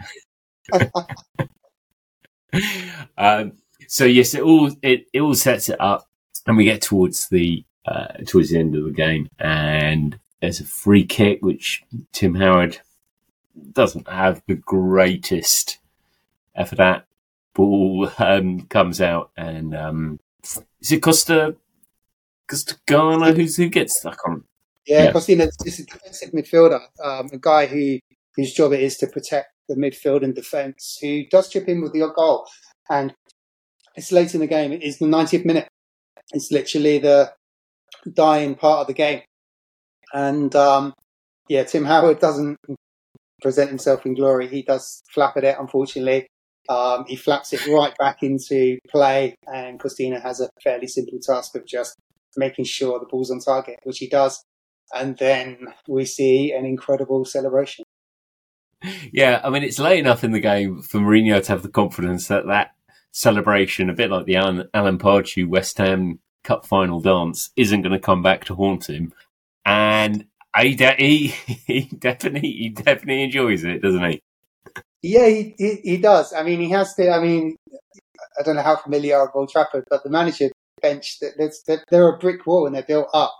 S1: um, so yes, it all it, it all sets it up, and we get towards the uh, towards the end of the game, and there's a free kick which Tim Howard doesn't have the greatest effort at. Ball um, comes out, and um, is it Costa Costa Gana who's who gets stuck on?
S3: Yeah, yeah. Costina is a defensive midfielder, um, a guy who whose job it is to protect the midfield and defence, who does chip in with the odd goal. And it's late in the game. It is the ninetieth minute. It's literally the dying part of the game. And, um, yeah, Tim Howard doesn't present himself in glory. He does flap at it, unfortunately. Um, he flaps it right back into play, and Costina has a fairly simple task of just making sure the ball's on target, which he does. And then we see an incredible celebration.
S1: Yeah, I mean, it's late enough in the game for Mourinho to have the confidence that that celebration, a bit like the Alan, Alan Pardew West Ham Cup final dance, isn't going to come back to haunt him. And he, he, he definitely he definitely enjoys it, doesn't he?
S3: Yeah, he, he he does. I mean, he has to. I mean, I don't know how familiar you are with Old Trafford, but the manager bench, they're, they're a brick wall and they're built up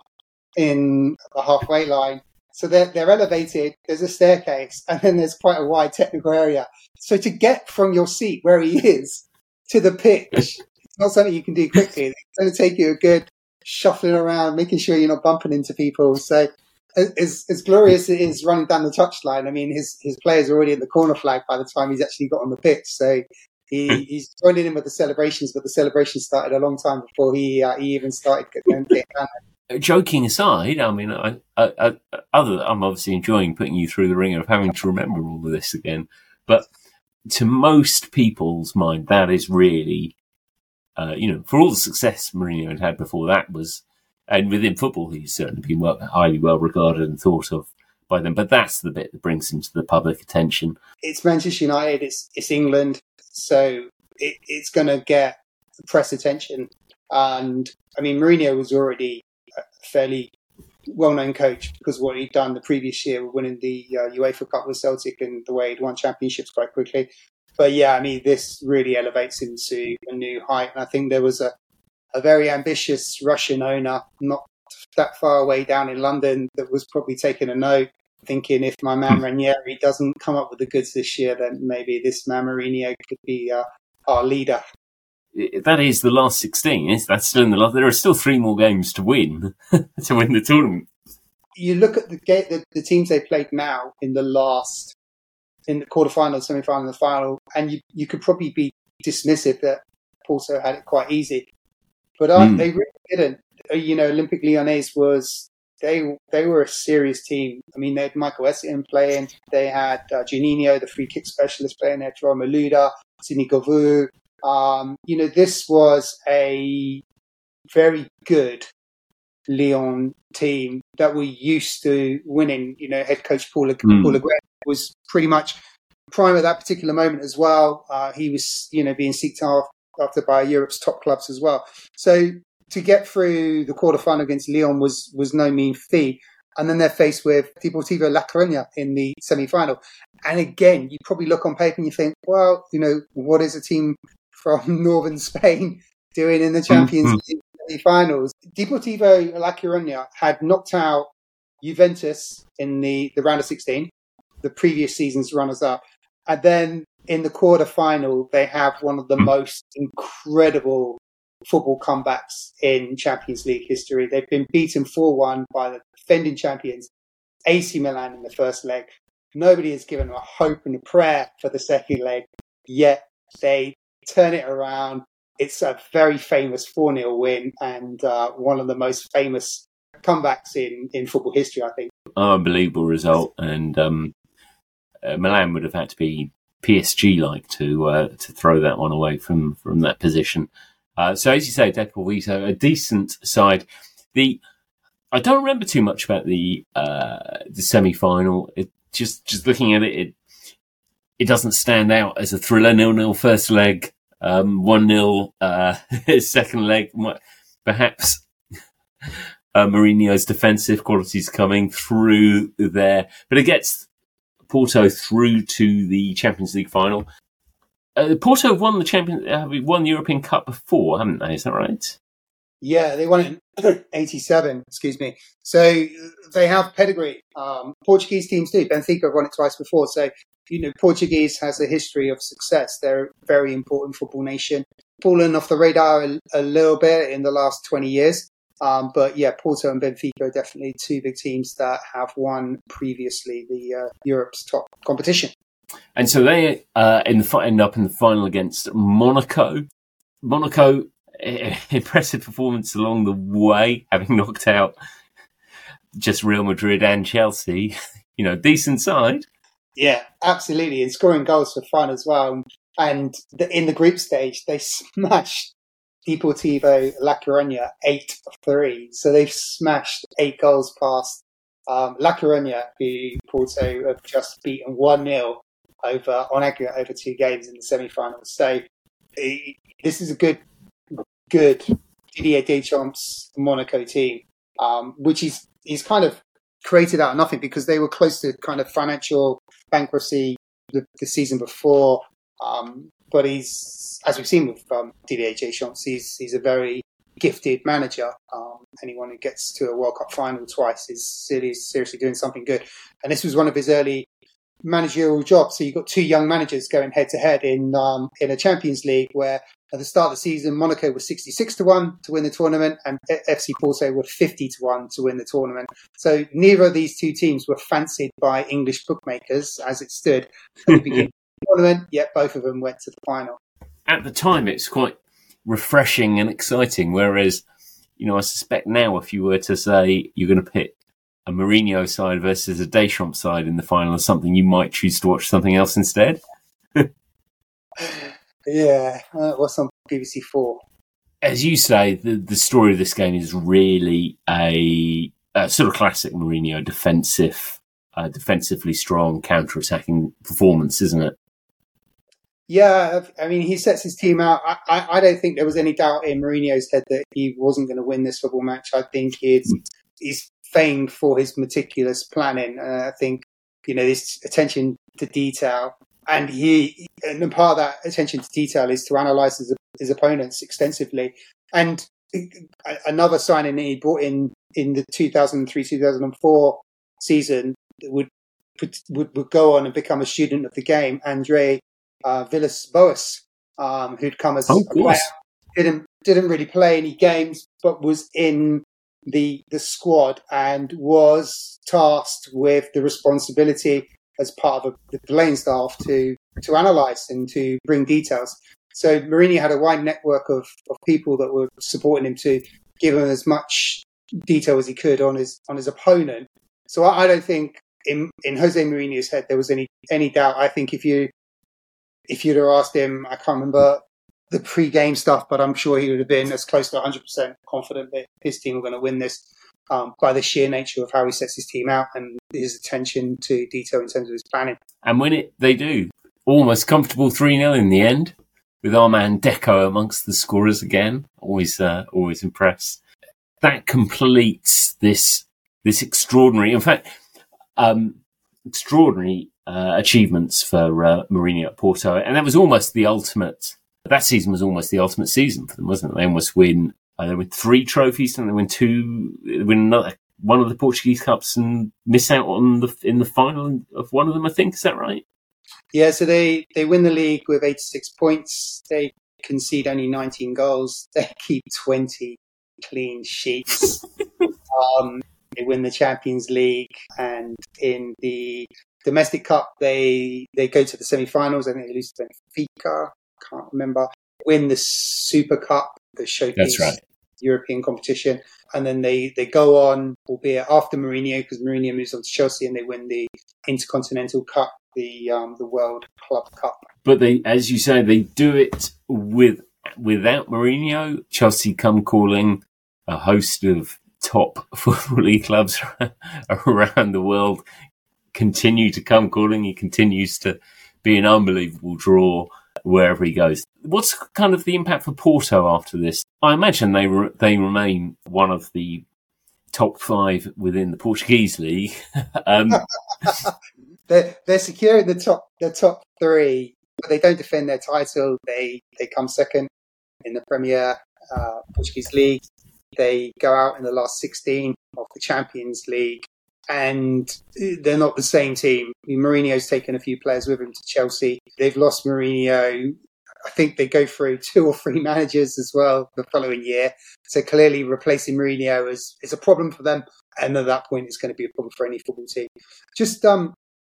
S3: in the halfway line. So they're, they're elevated, there's a staircase, and then there's quite a wide technical area. So to get from your seat where he is to the pitch, it's not something you can do quickly. It's going to take you a good shuffling around, making sure you're not bumping into people. So as, as glorious as it is running down the touchline, I mean, his, his players are already in the corner flag by the time he's actually got on the pitch. So he, he's joining in with the celebrations, but the celebrations started a long time before he, uh, he even started getting down.
S1: Joking aside, I mean, I, I, I, other I'm obviously enjoying putting you through the ringer of having to remember all of this again. But to most people's mind, that is really, uh, you know, for all the success Mourinho had had before that was, and within football, he's certainly been well, highly well regarded and thought of by them. But that's the bit that brings him to the public attention.
S3: It's Manchester United, it's it's England, so it, it's going to get press attention. And I mean, Mourinho was already a fairly well-known coach because of what he'd done the previous year, winning the uh, UEFA Cup with Celtic and the way he'd won championships quite quickly. But yeah, I mean, this really elevates him to a new height. And I think there was a, a very ambitious Russian owner, not that far away down in London, that was probably taking a note thinking if my man Ranieri doesn't come up with the goods this year, then maybe this man Mourinho could be uh, our leader.
S1: That is the last sixteen. Is that's still in the last? There are still three more games to win to win the tournament.
S3: You look at the, the the teams they played now in the last, in the quarterfinal, semi-final, and the final, and you you could probably be dismissive that Porto had it quite easy, but uh, mm. they really didn't. You know, Olympique Lyonnais was they they were a serious team. I mean, they had Michael Essien playing, they had uh, Juninho, the free kick specialist, playing there, Joao Malouda, Sidney Govou. Um, you know, this was a very good Lyon team that were used to winning. You know, head coach Paul, mm. Paul Aguirre was pretty much prime at that particular moment as well. Uh, he was, you know, being seeked after by Europe's top clubs as well. So to get through the quarterfinal against Lyon was was no mean feat. And then they're faced with Deportivo La Coruña in the semi-final. And again, you probably look on paper and you think, well, you know, what is a team from northern Spain doing in the Champions mm-hmm. League semi-finals? Deportivo La Coruña had knocked out Juventus in the, the round of sixteen, the previous season's runners-up. And then in the quarter-final, they have one of the most incredible football comebacks in Champions League history. They've been beaten four one by the defending champions, A C Milan, in the first leg. Nobody has given them a hope and a prayer for the second leg, yet they turn it around. It's a very famous four nil win and uh, one of the most famous comebacks in, in football history, I think.
S1: Unbelievable result. And um, uh, Milan would have had to be P S G-like to uh, to throw that one away from, from that position. Uh, so, as you say, Deportivo, a decent side. The I don't remember too much about the uh, the semi-final. It, just just looking at it, it it doesn't stand out as a thriller. nil nil first leg, um, one nil uh, second leg. Perhaps uh, Mourinho's defensive qualities coming through there, but it gets Porto through to the Champions League final. Uh, Porto have won the Champions, have won the European Cup before, haven't they? Is that right?
S3: Yeah, they won it in eighty-seven, excuse me. So they have pedigree. Um, Portuguese teams do. Benfica have won it twice before. So, you know, Portuguese has a history of success. They're a very important football nation. Fallen off the radar a, a little bit in the last twenty years. Um, but yeah, Porto and Benfica are definitely two big teams that have won previously the uh, Europe's top competition.
S1: And so they uh, in the, end up in the final against Monaco. Monaco, impressive performance along the way, having knocked out just Real Madrid and Chelsea. You know, decent side.
S3: Yeah, absolutely. And scoring goals for fun as well. And the, in the group stage, they smashed Deportivo La Coruña eight three. So they've smashed eight goals past um, La Coruña, who Porto have just beaten one nil over on aggregate over two games in the semi-finals. So uh, this is a good, good Didier Deschamps Monaco team, um, which he's he's kind of created out of nothing because they were close to kind of financial bankruptcy the, the season before. Um, but he's, as we've seen with um, Didier Deschamps, he's he's a very gifted manager. Um, anyone who gets to a World Cup final twice is seriously, seriously doing something good. And this was one of his early managerial jobs. So you've got two young managers going head to head in um, in a Champions League where at the start of the season, Monaco was sixty-six to one to win the tournament and F C Porto were fifty to one to win the tournament. So neither of these two teams were fancied by English bookmakers as it stood at the beginning of the tournament, yet both of them went to the final.
S1: At the time, it's quite refreshing and exciting, whereas, you know, I suspect now if you were to say you're going to pit a Mourinho side versus a Deschamps side in the final or something, you might choose to watch something else instead.
S3: Yeah, uh, what's on B B C four?
S1: As you say, the, the story of this game is really a, a sort of classic Mourinho defensive, uh, defensively strong, counter-attacking performance, isn't it?
S3: Yeah, I mean, he sets his team out. I, I, I don't think there was any doubt in Mourinho's head that he wasn't going to win this football match. I think he's, he's famed for his meticulous planning. Uh, I think, you know, this attention to detail. And he, and part of that attention to detail is to analyse his, his opponents extensively. And another signing that he brought in in the two thousand three two thousand four season would would would go on and become a student of the game, Andre uh, Villas-Boas, um, who'd come as
S1: oh,
S3: a player, didn't didn't really play any games, but was in the the squad and was tasked with the responsibility as part of a, the playing staff to to analyse and to bring details. So Mourinho had a wide network of, of people that were supporting him to give him as much detail as he could on his on his opponent. So I, I don't think in in Jose Mourinho's head there was any any doubt. I think if you if you'd have asked him, I can't remember the pre-game stuff, but I'm sure he would have been as close to one hundred percent confident that his team were going to win this um, by the sheer nature of how he sets his team out and his attention to detail in terms of his planning.
S1: And when it they do, almost comfortable three nil in the end, with our man Deco amongst the scorers again. Always, uh, always impressed. That completes this this extraordinary, in fact, um, extraordinary uh, achievements for uh, Mourinho at Porto, and that was almost the ultimate. That season was almost the ultimate season for them, wasn't it? They almost win. Uh, they win three trophies, and they win two. They win another one of the Portuguese cups, and miss out on the in the final of one of them. I think, is that right?
S3: Yeah. So they they win the league with eighty-six points. They concede only nineteen goals. They keep twenty clean sheets. um, they win the Champions League, and in the domestic cup, they they go to the semi-finals. I think they lose to Benfica. Can't remember. Win the Super Cup, the showpiece
S1: That's right.
S3: European competition, and then they, they go on, albeit after Mourinho, because Mourinho moves on to Chelsea, and they win the Intercontinental Cup, the um, the World Club Cup.
S1: But they, as you say, they do it with without Mourinho. Chelsea come calling, a host of top football league clubs around the world continue to come calling. He continues to be an unbelievable draw wherever he goes. What's kind of the impact for Porto after this? I imagine they re- they remain one of the top five within the Portuguese league. um,
S3: they're, they're secure in the top the top three, but they don't defend their title. They they come second in the Premier uh, Portuguese League. They go out in the last sixteen of the Champions League, and they're not the same team. I mean, Mourinho's taken a few players with him to Chelsea. They've lost Mourinho. I think they go through two or three managers as well the following year. So clearly replacing Mourinho is, is a problem for them. And at that point, it's going to be a problem for any football team. Just um,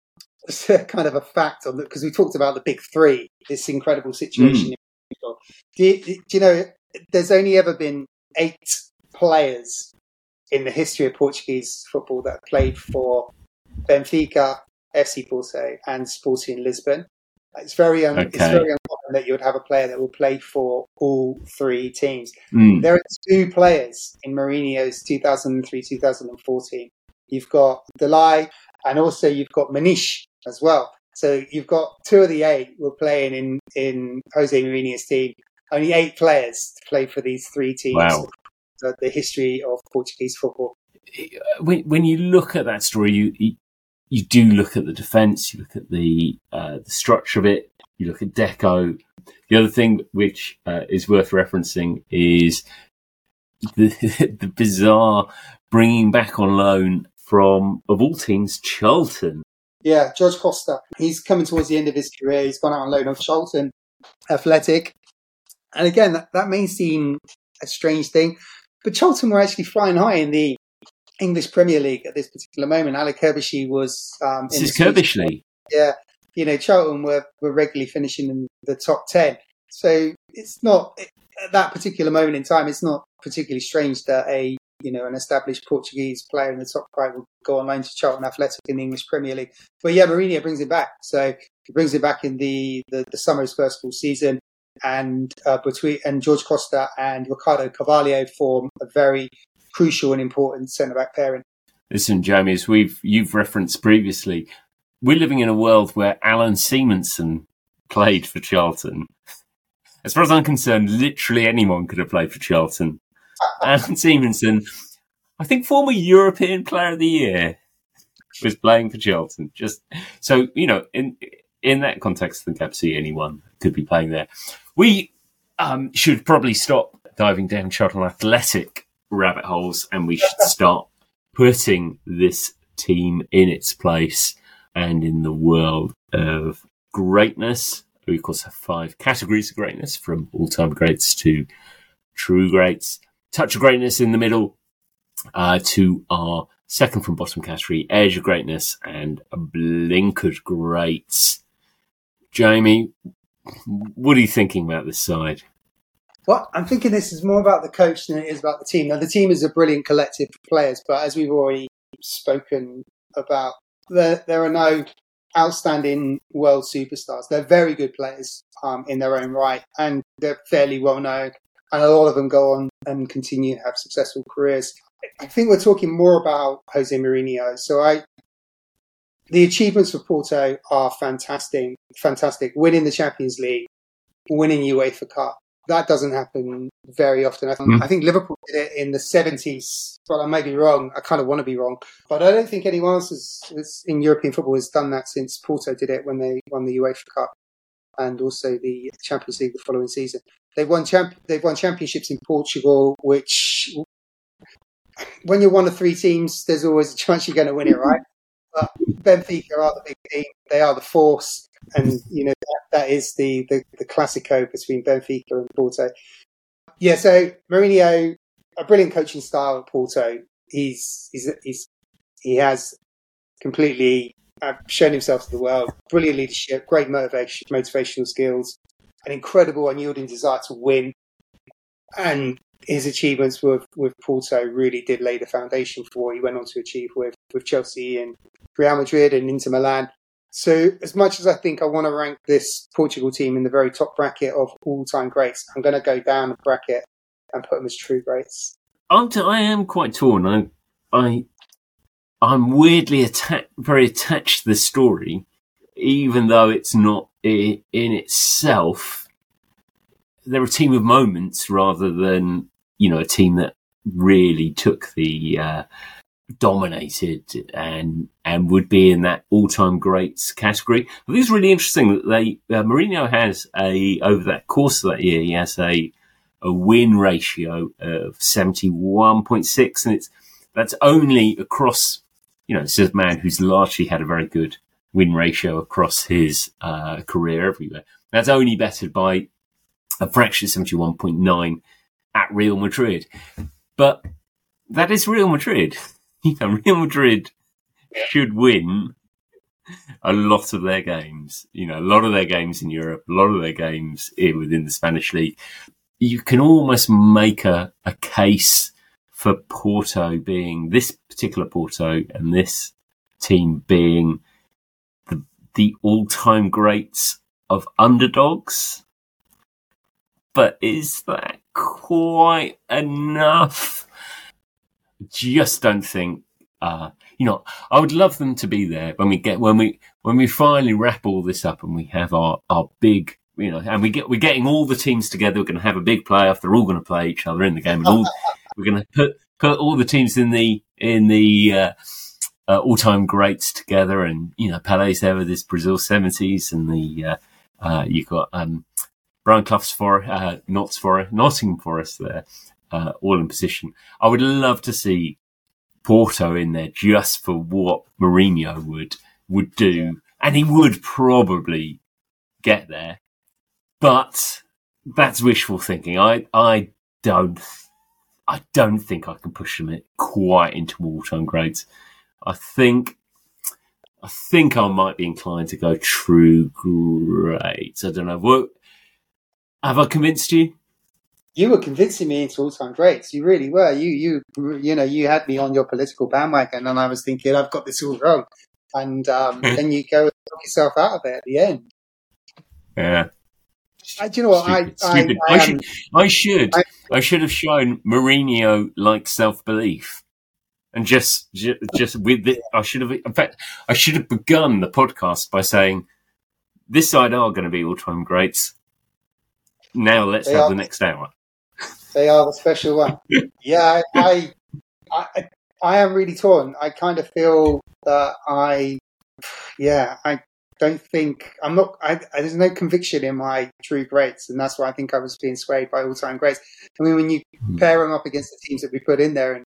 S3: kind of a fact on that, because we talked about the big three, this incredible situation. Mm. Do, you, do you know, there's only ever been eight players in the history of Portuguese football that have played for Benfica, F C Porto, and Sporting Lisbon. It's very un- okay. It's very uncommon that you would have a player that will play for all three teams. Mm. There are two players in Mourinho's two thousand three two thousand fourteen. You've got Delay, and also you've got Maniche as well. So you've got two of the eight who are playing in, in Jose Mourinho's team. Only eight players to play for these three teams.
S1: Wow.
S3: The, the history of Portuguese football.
S1: When, when you look at that story, you, you you do look at the defence, you look at the uh, the structure of it, you look at Deco. The other thing which uh, is worth referencing is the, the bizarre bringing back on loan from, of all teams, Charlton.
S3: Yeah, Jorge Costa. He's coming towards the end of his career. He's gone out on loan of Charlton Athletic. And again, that, that may seem a strange thing, but Charlton were actually flying high in the English Premier League at this particular moment. Alec Kirbyshly was... Um,
S1: this is Kirbyshly.
S3: Yeah. You know, Charlton were, were regularly finishing in the top ten. So it's not, at that particular moment in time, it's not particularly strange that a, you know, an established Portuguese player in the top five will go on loan to Charlton Athletic in the English Premier League. But yeah, Mourinho brings it back. So he brings it back in the, the, the summer of his first full season. And uh, between and Jorge Costa and Ricardo Carvalho form a very crucial and important centre-back pairing.
S1: Listen, Jamie, as we've you've referenced previously, we're living in a world where Alan Simonsen played for Charlton. As far as I'm concerned, literally anyone could have played for Charlton. Alan Simonsen, I think former European Player of the Year, was playing for Charlton. Just so you know, in in that context, I think I see anyone could be playing there. We um, should probably stop diving down Charlton Athletic rabbit holes, and we should start putting this team in its place and in the world of greatness. We, of course, have five categories of greatness, from all-time greats to true greats. Touch of greatness in the middle, uh, to our second from bottom category, edge of greatness, and a blinkered greats. Jamie, what are you thinking about this side?
S3: Well, I'm thinking this is more about the coach than it is about the team. Now, the team is a brilliant collective of players, but as we've already spoken about, there, there are no outstanding world superstars. They're very good players um, in their own right, and they're fairly well known, and a lot of them go on and continue to have successful careers. I think we're talking more about Jose Mourinho. So I, the achievements for Porto are fantastic, fantastic. Winning the Champions League, winning UEFA Cup. That doesn't happen very often. I think, mm. I think Liverpool did it in the seventies, but I may be wrong. I kind of want to be wrong. But I don't think anyone else has, has, in European football has done that since Porto did it when they won the UEFA Cup and also the Champions League the following season. They've won, champ- they've won championships in Portugal, which when you're one of three teams, there's always a chance you're going to win it, right? But Benfica are the big team. They are the force. And, you know, that, that is the, the, the Classico between Benfica and Porto. Yeah, so Mourinho, a brilliant coaching style at Porto. He's, he's, he's he has completely uh, shown himself to the world. Brilliant leadership, great motivation, motivational skills, an incredible unyielding desire to win. And his achievements with, with Porto really did lay the foundation for what he went on to achieve with, with Chelsea and Real Madrid and Inter Milan. So as much as I think I want to rank this Portugal team in the very top bracket of all-time greats, I'm going to go down the bracket and put them as true greats.
S1: I'm t- I am quite torn. I, I, I'm weirdly atta- very attached to this story, even though it's not I- in itself. They're a team of moments rather than, you know, a team that really took the... Uh, dominated and and would be in that all-time greats category. I think it's really interesting that they uh, Mourinho has a over that course of that year he has a a win ratio of seventy-one point six, and it's that's only across, you know, this is a man who's largely had a very good win ratio across his uh, career everywhere. That's only bettered by a fraction seventy-one point nine at Real Madrid, but that is Real Madrid. You know, Real Madrid should win a lot of their games. You know, a lot of their games in Europe, a lot of their games in, within the Spanish league. You can almost make a, a case for Porto being, this particular Porto and this team being the, the all-time greats of underdogs. But is that quite enough? Just don't think, uh, you know, I would love them to be there when we get, when we, when we finally wrap all this up and we have our, our big, you know, and we get, we're getting all the teams together. We're going to have a big playoff. They're all going to play each other in the game. And all, we're going to put, put all the teams in the, in the, uh, uh, all-time greats together. And, you know, Pele's there with his Brazil seventies and the, uh, uh, you've got, um, Brian Clough's for, uh, Notts for, Nottingham Forest there. Uh, all in position. I would love to see Porto in there just for what Mourinho would would do, and he would probably get there. But that's wishful thinking. I I don't I don't think I can push them quite into all-time greats. I think I think I might be inclined to go true greats. I don't know. What, have I convinced you?
S3: You were convincing me into all-time greats. You really were. You, you, you know, you had me on your political bandwagon, and I was thinking, I've got this all wrong. And um, then you go and knock yourself out of it at the end.
S1: Yeah.
S3: I, do you know what?
S1: Stupid,
S3: I,
S1: stupid.
S3: I, I,
S1: I, should, I should,
S3: I,
S1: I should have shown Mourinho like self-belief, and just, just, just with the, I should have. In fact, I should have begun the podcast by saying, "This side are going to be all-time greats." Now let's have are. the next hour.
S3: They are the special one. Yeah, I, I, I, I am really torn. I kind of feel that I, yeah, I don't think I'm not. I, I, there's no conviction in my true greats, and that's why I think I was being swayed by all-time greats. I mean, when you pair them up against the teams that we put in there, and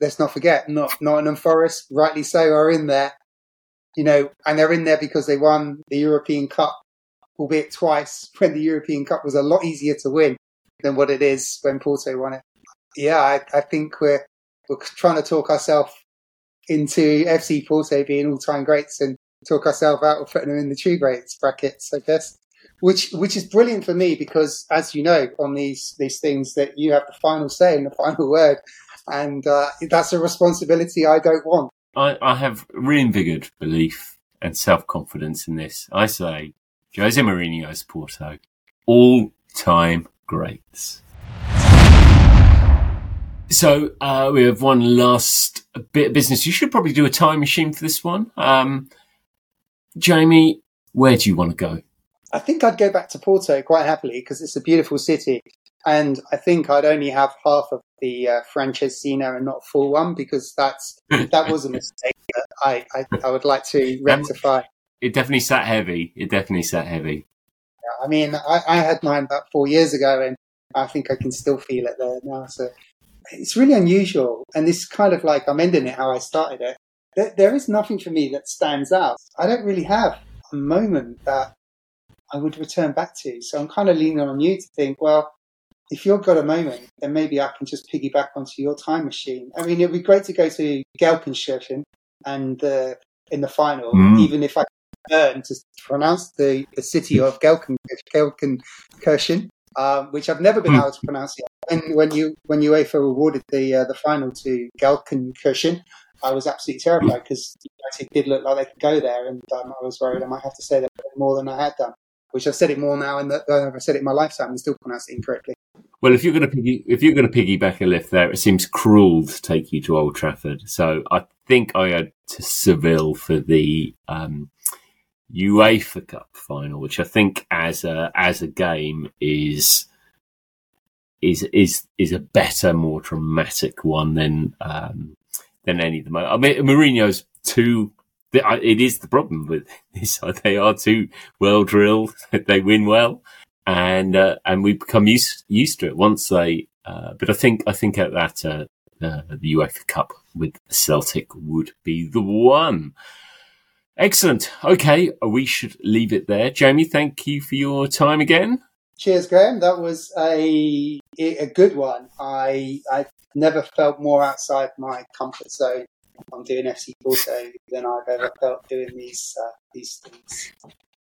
S3: let's not forget, not Nottingham Forest, rightly so, are in there. You know, and they're in there because they won the European Cup, albeit twice, when the European Cup was a lot easier to win than what it is when Porto won it. Yeah, I, I think we're we're trying to talk ourselves into F C Porto being all-time greats and talk ourselves out of putting them in the true greats brackets, I guess. Which which is brilliant for me because, as you know, on these these things that you have the final say and the final word, and uh, that's a responsibility I don't want.
S1: I, I have reinvigorated belief and self-confidence in this. I say, Jose Mourinho's Porto, all-time greats. So uh, we have one last bit of business. You should probably do a time machine for this one. Um, Jamie, where do you want to go?
S3: I think I'd go back to Porto quite happily because it's a beautiful city. And I think I'd only have half of the uh, Francesina and not a full one because that's that was a mistake that I, I, I would like to rectify.
S1: It definitely sat heavy. It definitely sat heavy.
S3: Yeah, I mean, I, I had mine about four years ago and I think I can still feel it there now. So it's really unusual. And this kind of like, I'm ending it how I started it. There, there is nothing for me that stands out. I don't really have a moment that I would return back to. So I'm kind of leaning on you to think, well, if you've got a moment, then maybe I can just piggyback onto your time machine. I mean, it'd be great to go to Gelsenkirchen and uh, in the final, mm. even if I learn to pronounce the, the city of Gelsenkirchen, Gelsenkirchen um, which I've never been mm. able to pronounce yet. And when you when UEFA awarded the uh, the final to Gelsenkirchen, I was absolutely terrified because it did look like they could go there, and um, I was worried I might have to say that more than I had done. Which I've said it more now, and that uh, I've said it in my lifetime, and still pronounce it incorrectly.
S1: Well, if you're going to piggy, if you're going to piggyback a lift there, it seems cruel to take you to Old Trafford. So I think I had to Seville for the um, UEFA Cup final, which I think as a as a game is is is is a better, more dramatic one than um, than any of them. I mean, Mourinho's two. It is the problem with this. They are too well drilled. They win well, and uh, and we become used used to it once they. Uh, but I think I think at that uh, uh, the UEFA Cup with Celtic would be the one. Excellent. Okay, we should leave it there. Jamie, thank you for your time again.
S3: Cheers, Graham. That was a a good one. I I never felt more outside my comfort zone. I'm doing F C Porto than I've ever felt doing these uh, these things.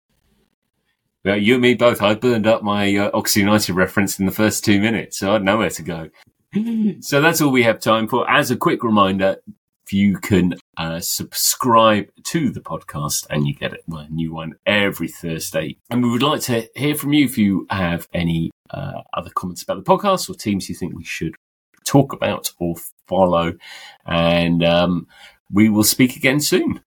S1: Well, you and me both. I burned up my uh, Oxford United reference in the first two minutes, so I had nowhere to go. So that's all we have time for. As a quick reminder, you can uh, subscribe to the podcast and you get a new one every Thursday. And we would like to hear from you if you have any uh, other comments about the podcast or teams you think we should talk about or follow, and um, we will speak again soon.